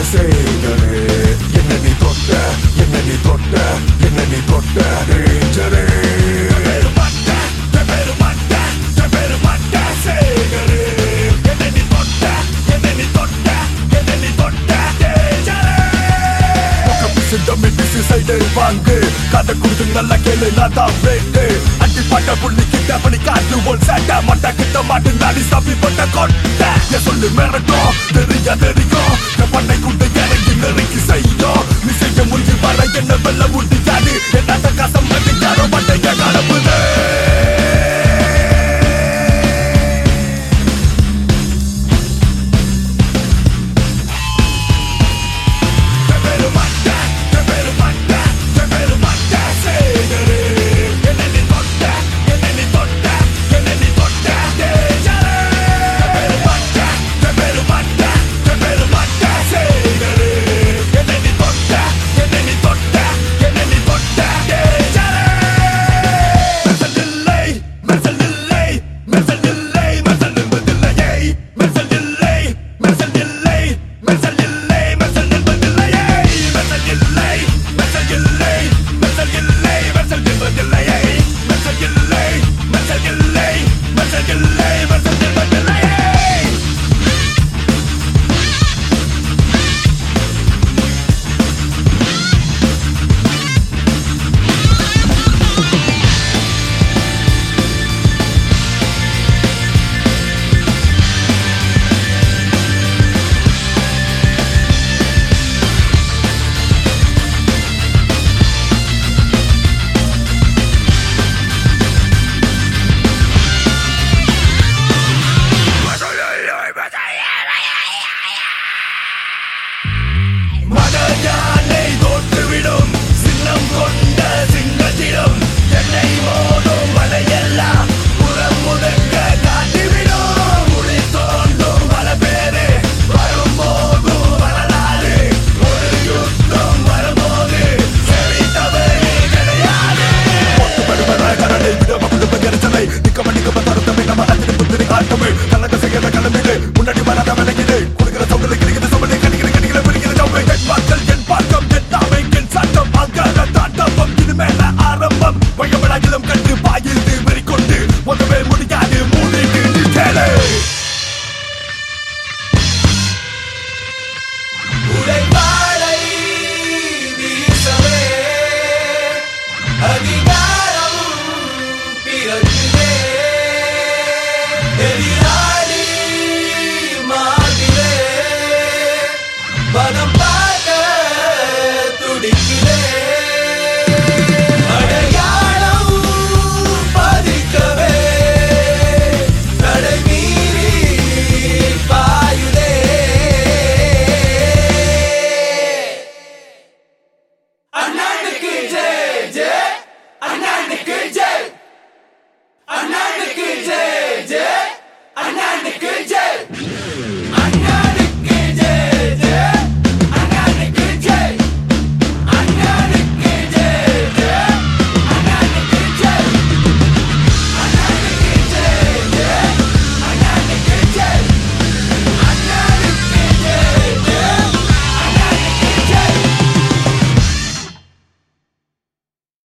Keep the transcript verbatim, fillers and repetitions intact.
செய்தரே என்ன நீ தொட்ட என்ன நீ தொட்ட என்ன நீ தொட்ட டேஞ்சரே கதை குடுத்து நல்ல கேளு நான் தான் வேண்டு அடி பட்ட புள்ளி கிட்ட படி காட்டு ஒன் சேட்ட மட்ட கிட்ட மாட்டு நாடி சாப்பி பட்ட கொட்ட சொல்லு மிரட்டும் தெரியா தெரியும் பண்ணை குட்டை இறங்கி நெருக்கி செய்யும் நீ செய்ய முடிஞ்சு வர என்ன வெள்ள முடியாது என்ன கசம் கட்டி யாரோ பண்டைய கடப்புது ஆரம்பம் வயமடாகிலும் கண்டு பாயில்